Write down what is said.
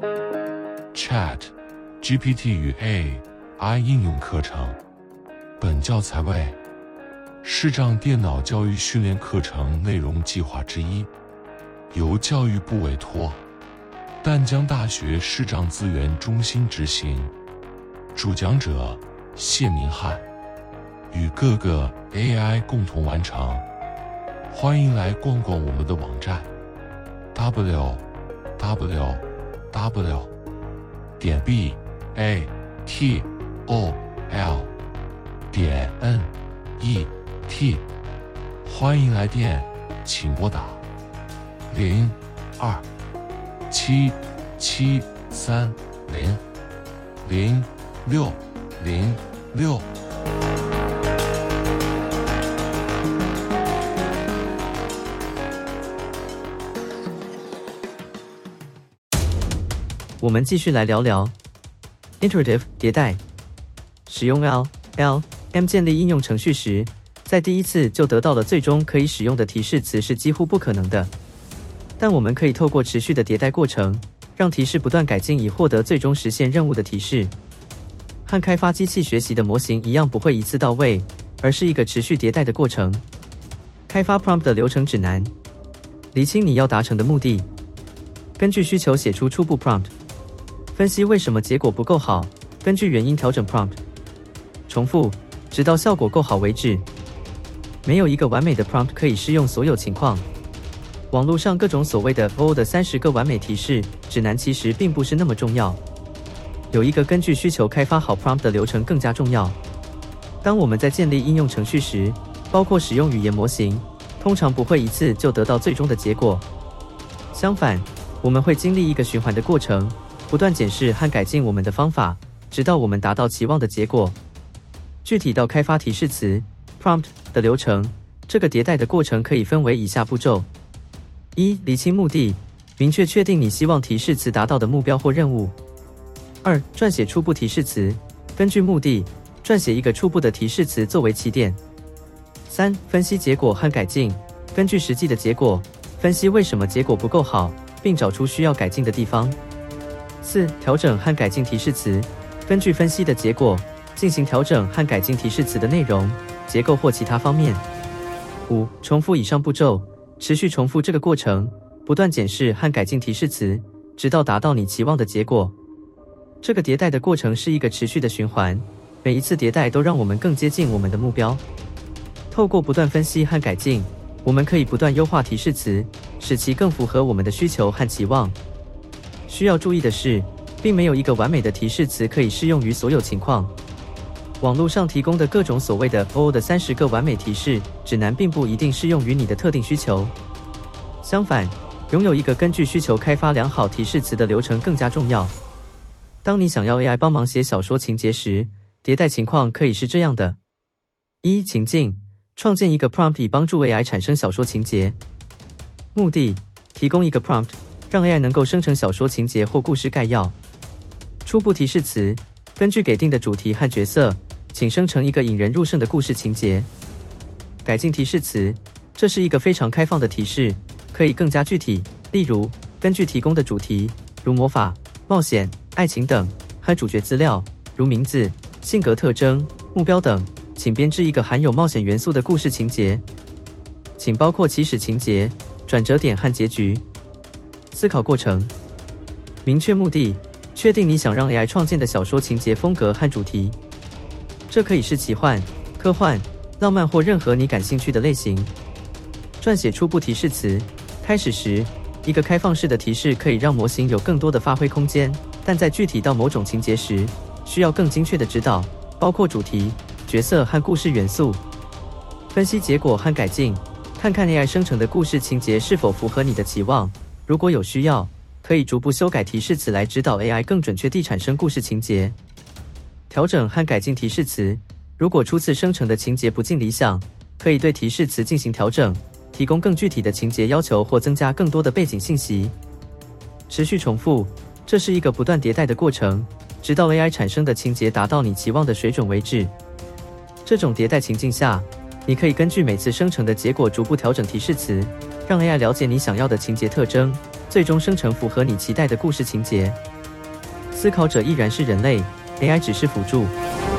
Chat GPT 与 AI 应用课程。本教材为视障电脑教育训练课程内容计划之一，由教育部委托淡江大学视障资源中心执行，主讲者谢明翰，与各个 AI 共同完成。欢迎来逛逛我们的网站 www.batol.net， 欢迎来电，请拨打02-773-0606。 我们继续来聊聊 Iterative 迭代。使用 LLM 建立应用程序时，在第一次就得到了最终可以使用的提示词是几乎不可能的。但我们可以透过持续的迭代过程，让提示不断改进，以获得最终实现任务的提示。和开发机器学习的模型一样，不会一次到位，而是一个持续迭代的过程。开发 prompt 的流程指南，厘清你要达成的目的，根据需求写出初步 prompt， 分析为什么结果不够好，根据原因调整 prompt， 重复，直到效果够好为止。没有一个完美的 prompt 可以适用所有情况。网络上各种所谓的 OO 的30个完美提示指南其实并不是那么重要，有一个根据需求开发好 prompt 的流程更加重要。当我们在建立应用程序时，包括使用语言模型，通常不会一次就得到最终的结果。相反，我们会经历一个循环的过程，不断检视和改进我们的方法，直到我们达到期望的结果。具体到开发提示词 prompt 的流程，这个迭代的过程可以分为以下步骤：一、厘清目的，明确确定你希望提示词达到的目标或任务。2、撰写初步提示词，根据目的，撰写一个初步的提示词作为起点。3、分析结果和改进，根据实际的结果，分析为什么结果不够好，并找出需要改进的地方。4、调整和改进提示词，根据分析的结果，进行调整和改进提示词的内容、结构或其他方面。5、重复以上步骤，持续重复这个过程，不断检视和改进提示词，直到达到你期望的结果。这个迭代的过程是一个持续的循环，每一次迭代都让我们更接近我们的目标。透过不断分析和改进，我们可以不断优化提示词，使其更符合我们的需求和期望。需要注意的是，并没有一个完美的提示词可以适用于所有情况。网络上提供的各种所谓的 OO 的30个完美提示指南并不一定适用于你的特定需求。相反，拥有一个根据需求开发良好提示词的流程更加重要。当你想要 AI 帮忙写小说情节时，迭代情况可以是这样的：一、情境，创建一个 prompt 以帮助 AI 产生小说情节。目的，提供一个 prompt， 让 AI 能够生成小说情节或故事概要。初步提示词，根据给定的主题和角色，请生成一个引人入胜的故事情节。改进提示词，这是一个非常开放的提示，可以更加具体，例如，根据提供的主题，如魔法、冒险、爱情等，和主角资料，如名字、性格特征、目标等，请编制一个含有冒险元素的故事情节。请包括起始情节、转折点和结局。思考过程，明确目的，确定你想让 AI 创建的小说情节风格和主题。这可以是奇幻、科幻、浪漫或任何你感兴趣的类型。撰写初步提示词，开始时，一个开放式的提示可以让模型有更多的发挥空间，但在具体到某种情节时，需要更精确的指导，包括主题、角色和故事元素。分析结果和改进，看看 AI 生成的故事情节是否符合你的期望。如果有需要，可以逐步修改提示词来指导 AI 更准确地产生故事情节。调整和改进提示词，如果初次生成的情节不尽理想，可以对提示词进行调整，提供更具体的情节要求或增加更多的背景信息。持续重复，这是一个不断迭代的过程，直到 AI 产生的情节达到你期望的水准为止。这种迭代情境下，你可以根据每次生成的结果逐步调整提示词， 让 AI 了解你想要的情节特征，最终生成符合你期待的故事情节。思考者依然是人类，AI 只是辅助。